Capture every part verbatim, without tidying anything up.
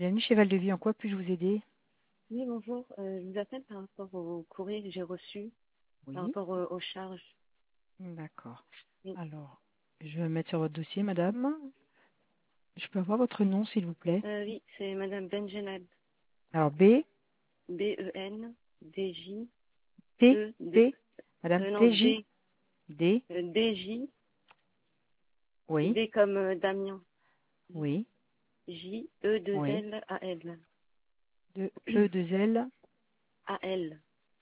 Bienvenue chez Val de Vie. En quoi puis-je vous aider? Oui, bonjour. Euh, je vous appelle par rapport au courrier que j'ai reçu, par Oui. rapport euh, aux charges. D'accord. Oui. Alors, je vais me mettre sur votre dossier, madame. Je peux avoir votre nom, s'il vous plaît? Euh, oui, c'est Madame Benjenad. Alors, B, B-E-N-D-J-E-D. T, P, madame Euh, non, T, J, D. D, Euh, D-J. oui, D comme euh, Damien. oui, oui. J-E-deux-L-A-L. De E, deux L. A-L.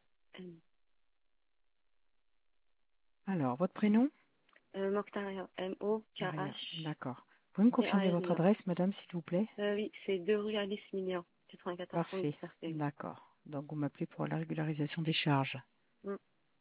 Alors, votre prénom? Euh, Mokhtaria. Maria. M-O-K-H-T-A-R-I-A. D'accord. Vous pouvez me confirmer votre adresse, madame, s'il vous plaît? Euh, oui, c'est deux rue Alice Millian, quatre-vingt-quatorze cent dix Parfait. Sarcelles. D'accord. Donc, vous m'appelez pour la régularisation des charges. Mm.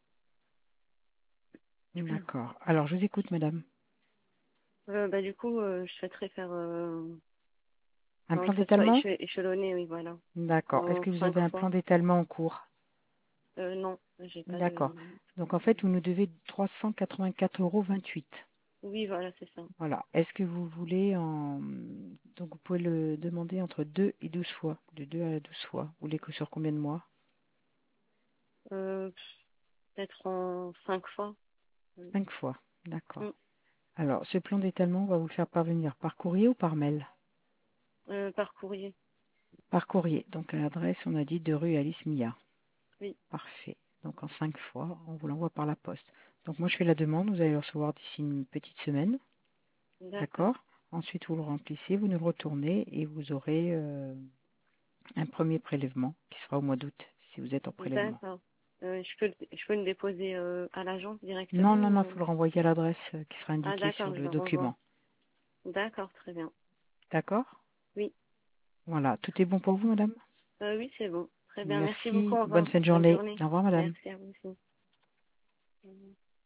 D'accord. Alors, je vous écoute, madame. Euh, bah, du coup, euh, je souhaiterais faire euh, Un enfin, plan que ça soit d'étalement? éche- échelonné, oui, voilà. D'accord. Est-ce En que vous cinq avez un plan fois. d'étalement en cours? Euh, non, j'ai pas D'accord. de... Donc en fait, vous nous devez trois cent quatre-vingt-quatre euros vingt-huit. Oui, voilà, c'est ça. Voilà. Est-ce que vous voulez en... Donc vous pouvez le demander entre deux et douze fois. De deux à douze fois. Vous voulez que sur combien de mois? Euh, peut-être en cinq fois. Mm. Cinq fois. D'accord. Mm. Alors, ce plan d'étalement, on va vous le faire parvenir par courrier ou par mail? Euh, par courrier. Par courrier. Donc à l'adresse, on a dit de rue Alice Mia. Oui, Parfait. Donc en cinq fois, on vous l'envoie par la poste. Donc moi, je fais la demande. Vous allez le recevoir d'ici une petite semaine. d'accord. D'accord? Ensuite, vous le remplissez, vous nous le retournez et vous aurez euh, un premier prélèvement qui sera au mois d'août si vous êtes en prélèvement. D'accord. Euh, je peux, je peux le déposer euh, à l'agence Non, directement non, non, il ou... faut le renvoyer à l'adresse euh, qui sera Ah, indiquée sur d'accord, je le le renvoie. document. D'accord, très bien. D'accord? Oui, Voilà, tout est bon pour vous, madame? euh, oui, c'est bon. Très bien, merci beaucoup, Merci. au Bonne revoir. fin de Bonne journée. journée. Au revoir, madame. Merci à vous aussi.